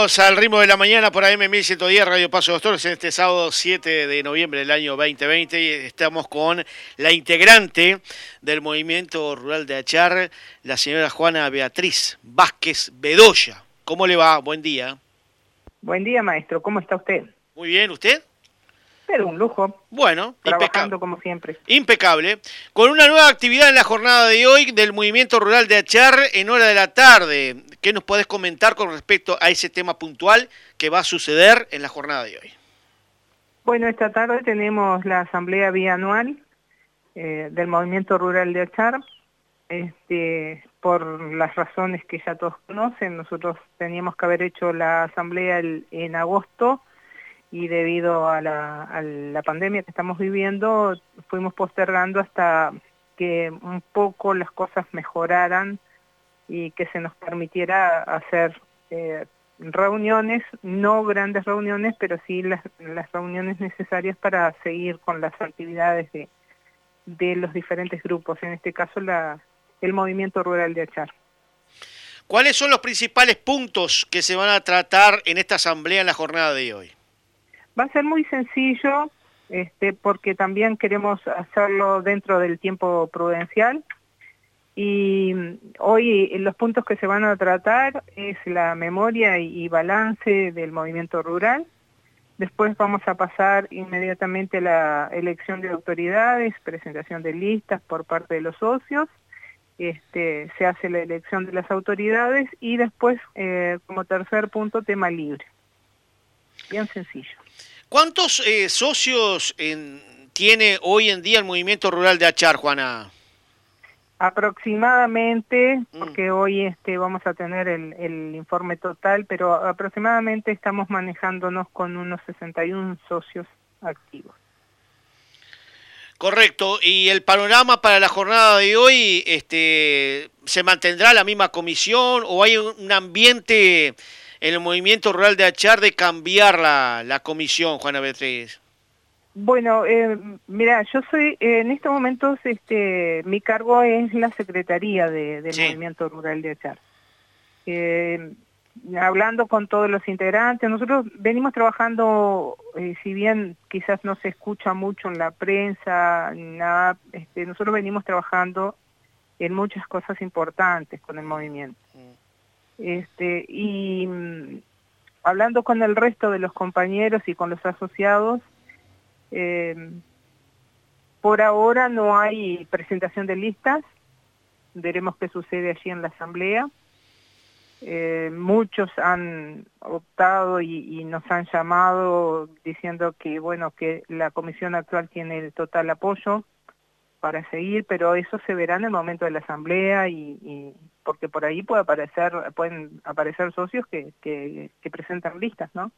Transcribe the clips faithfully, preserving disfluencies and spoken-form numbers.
Bienvenidos al Ritmo de la Mañana por A M mil ciento diez, Radio Paso de los Toros, en este sábado siete de noviembre del año veinte veinte. Y estamos con la integrante del Movimiento Rural de Achar, la señora Juana Beatriz Vázquez Bedoya. ¿Cómo le va? Buen día. Buen día, maestro. ¿Cómo está usted? Muy bien, ¿usted? Pero un lujo. Bueno, trabajando impecable. como siempre. Impecable. Con una nueva actividad en la jornada de hoy del Movimiento Rural de Achar en hora de la tarde. ¿Qué nos podés comentar con respecto a ese tema puntual que va a suceder en la jornada de hoy? Bueno, esta tarde tenemos la asamblea bianual eh, del Movimiento Rural de Achar. Este, por las razones que ya todos conocen, nosotros teníamos que haber hecho la asamblea el, en agosto, y debido a la, a la pandemia que estamos viviendo, fuimos postergando hasta que un poco las cosas mejoraran y que se nos permitiera hacer eh, reuniones, no grandes reuniones, pero sí las, las reuniones necesarias para seguir con las actividades de, de los diferentes grupos, en este caso la, el Movimiento Rural de Achar. ¿Cuáles son los principales puntos que se van a tratar en esta asamblea en la jornada de hoy? Va a ser muy sencillo, este, porque también queremos hacerlo dentro del tiempo prudencial. Y hoy los puntos que se van a tratar es la memoria y balance del movimiento rural. Después vamos a pasar inmediatamente a la elección de autoridades, presentación de listas por parte de los socios. Este, se hace la elección de las autoridades y después, eh, como tercer punto, tema libre. Bien sencillo. ¿Cuántos eh, socios en, tiene hoy en día el Movimiento Rural de Achar, Juana? Aproximadamente, Mm. porque hoy este, vamos a tener el, el informe total, pero aproximadamente estamos manejándonos con unos sesenta y uno socios activos. Correcto. ¿Y el panorama para la jornada de hoy, este, se mantendrá la misma comisión o hay un ambiente en el Movimiento Rural de Achar de cambiar la, la comisión, Juana Beatriz? Bueno, eh, mira, yo soy, eh, en estos momentos, este, mi cargo es la secretaría de, del sí. Movimiento Rural de Achar. Eh, hablando con todos los integrantes, nosotros venimos trabajando, eh, si bien quizás no se escucha mucho en la prensa, nada, este, nosotros venimos trabajando en muchas cosas importantes con el movimiento. Este, y mm, hablando con el resto de los compañeros y con los asociados, eh, por ahora no hay presentación de listas, veremos qué sucede allí en la asamblea. Eh, muchos han optado y, y nos han llamado diciendo que bueno que la comisión actual tiene el total apoyo para seguir, pero eso se verá en el momento de la asamblea y, y porque por ahí puede aparecer, pueden aparecer socios que, que, que presentan listas, ¿no?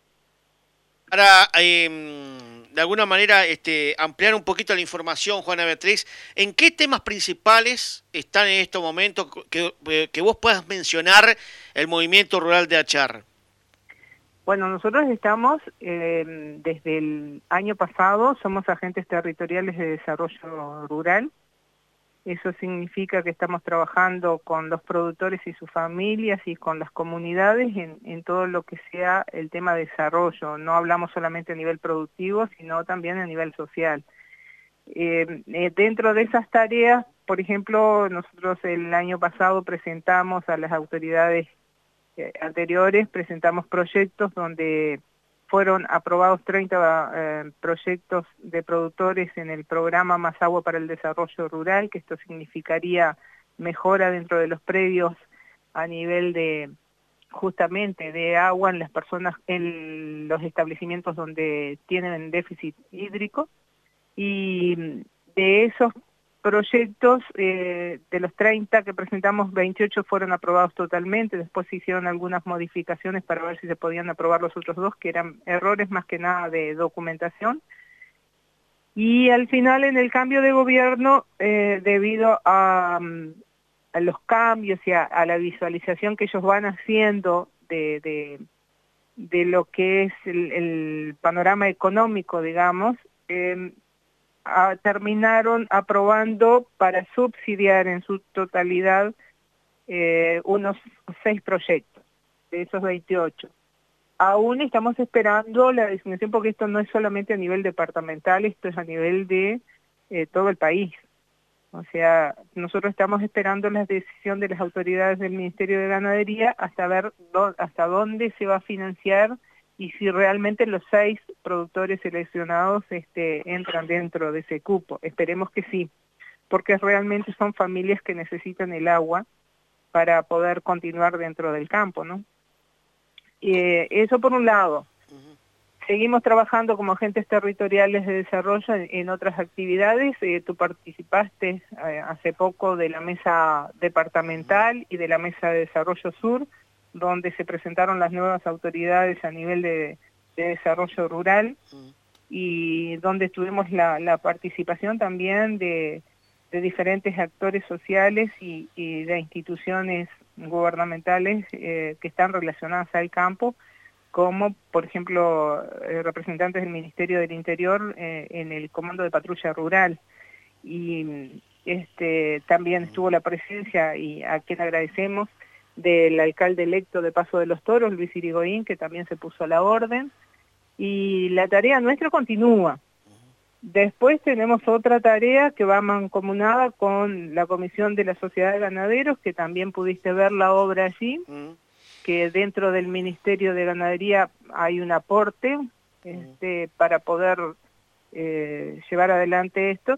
Para, eh, de alguna manera, este, ampliar un poquito la información, Juana Beatriz, ¿en qué temas principales están en estos momentos que, que vos puedas mencionar el Movimiento Rural de Achar? Bueno, nosotros estamos, eh, desde el año pasado, somos agentes territoriales de desarrollo rural. Eso significa que estamos trabajando con los productores y sus familias y con las comunidades en, en todo lo que sea el tema de desarrollo. No hablamos solamente a nivel productivo, sino también a nivel social. Eh, eh, dentro de esas tareas, por ejemplo, nosotros el año pasado presentamos a las autoridades eh, anteriores, presentamos proyectos donde fueron aprobados treinta eh, proyectos de productores en el programa Más Agua para el Desarrollo Rural, que esto significaría mejora dentro de los predios a nivel de, justamente, de agua en las personas, en los establecimientos donde tienen déficit hídrico. Y de esos proyectos, eh, de los treinta que presentamos, veintiocho fueron aprobados totalmente, después se hicieron algunas modificaciones para ver si se podían aprobar los otros dos, que eran errores más que nada de documentación. Y al final, en el cambio de gobierno, eh, debido a, a los cambios y a, a la visualización que ellos van haciendo de, de, de lo que es el, el panorama económico, digamos, eh, A, terminaron aprobando para subsidiar en su totalidad eh, unos seis proyectos de esos veintiocho. Aún estamos esperando la designación porque esto no es solamente a nivel departamental, esto es a nivel de eh, todo el país. O sea, nosotros estamos esperando la decisión de las autoridades del Ministerio de Ganadería hasta ver dó, hasta dónde se va a financiar y si realmente los seis productores seleccionados este, entran dentro de ese cupo. Esperemos que sí, porque realmente son familias que necesitan el agua para poder continuar dentro del campo, ¿no? Eh, eso por un lado. Uh-huh. Seguimos trabajando como agentes territoriales de desarrollo en, en otras actividades. Eh, tú participaste eh, hace poco de la mesa departamental y de la mesa de desarrollo sur, donde se presentaron las nuevas autoridades a nivel de, de desarrollo rural, uh-huh. y donde tuvimos la, la participación también de, de diferentes actores sociales y, y de instituciones gubernamentales eh, que están relacionadas al campo, como por ejemplo eh, representantes del Ministerio del Interior eh, en el Comando de Patrulla Rural, y este también estuvo la presencia, y a quien agradecemos, del alcalde electo de Paso de los Toros, Luis Irigoyen, que también se puso a la orden, y la tarea nuestra continúa. Después tenemos otra tarea que va mancomunada con la Comisión de la Sociedad de Ganaderos, que también pudiste ver la obra allí, mm. que dentro del Ministerio de Ganadería hay un aporte este, mm. para poder eh, llevar adelante esto,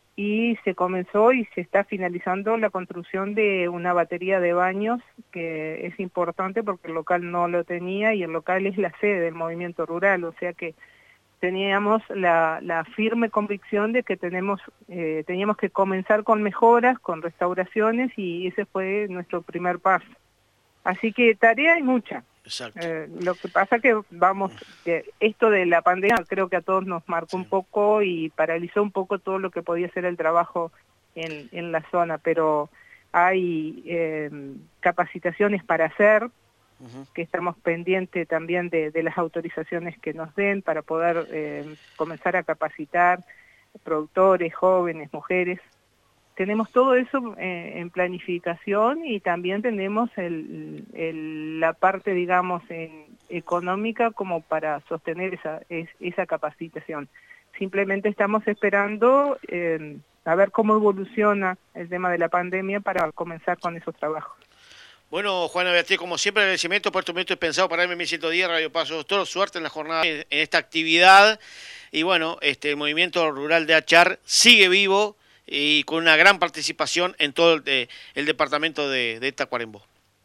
y se comenzó y se está finalizando la construcción de una batería de baños, que es importante porque el local no lo tenía, y el local es la sede del movimiento rural, o sea que teníamos la, la firme convicción de que tenemos, eh, teníamos que comenzar con mejoras, con restauraciones, y ese fue nuestro primer paso. Así que tarea hay mucha. Exacto. Eh, lo que pasa que vamos, que esto de la pandemia creo que a todos nos marcó, sí, un poco y paralizó un poco todo lo que podía ser el trabajo en, en la zona, pero hay eh, capacitaciones para hacer, Uh-huh. que estamos pendientes también de, de las autorizaciones que nos den para poder eh, comenzar a capacitar productores, jóvenes, mujeres. Tenemos todo eso eh, en planificación, y también tenemos el, el, la parte, digamos, en, económica como para sostener esa, es, esa capacitación. Simplemente estamos esperando eh, a ver cómo evoluciona el tema de la pandemia para comenzar con esos trabajos. Bueno, Juana Beatriz, como siempre, agradecimiento por tu momento pensado para M M ciento diez, Radio Paso Doctor. Suerte en la jornada, en esta actividad. Y bueno, este el movimiento rural de Achar sigue vivo y con una gran participación en todo el, de, el departamento de, de Tacuarembó.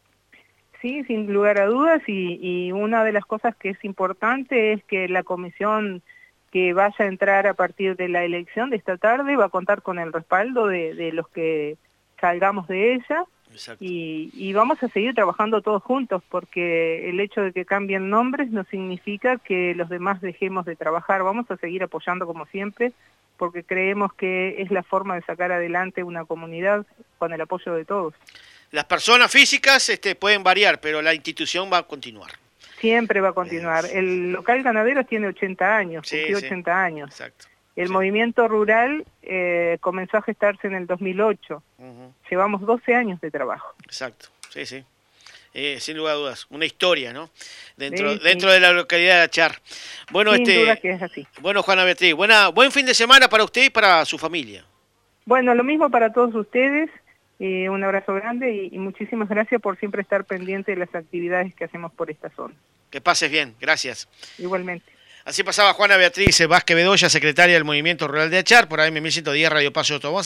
Sí, sin lugar a dudas, y, y una de las cosas que es importante es que la comisión que vaya a entrar a partir de la elección de esta tarde va a contar con el respaldo de, de los que salgamos de ella. Y, y vamos a seguir trabajando todos juntos, porque el hecho de que cambien nombres no significa que los demás dejemos de trabajar. Vamos a seguir apoyando como siempre, porque creemos que es la forma de sacar adelante una comunidad con el apoyo de todos. Las personas físicas este, pueden variar, pero la institución va a continuar. Siempre va a continuar. El local Ganaderos tiene ochenta años, sí, cumplió sí. ochenta años. Exacto. El sí. movimiento rural eh, comenzó a gestarse en el dos mil ocho. Uh-huh. Llevamos doce años de trabajo. Exacto, sí, sí. Eh, sin lugar a dudas, una historia, ¿no? Dentro, sí, dentro sí. de la localidad de Achar. Bueno, sin este, duda que es así. Bueno, Juana Beatriz, buena, buen fin de semana para usted y para su familia. Bueno, lo mismo para todos ustedes. Eh, un abrazo grande y, y muchísimas gracias por siempre estar pendiente de las actividades que hacemos por esta zona. Que pases bien, gracias. Igualmente. Así pasaba Juana Beatriz Vázquez Bedoya, secretaria del Movimiento Rural de Achar, por A M mil ciento diez Radio Paso Doctor.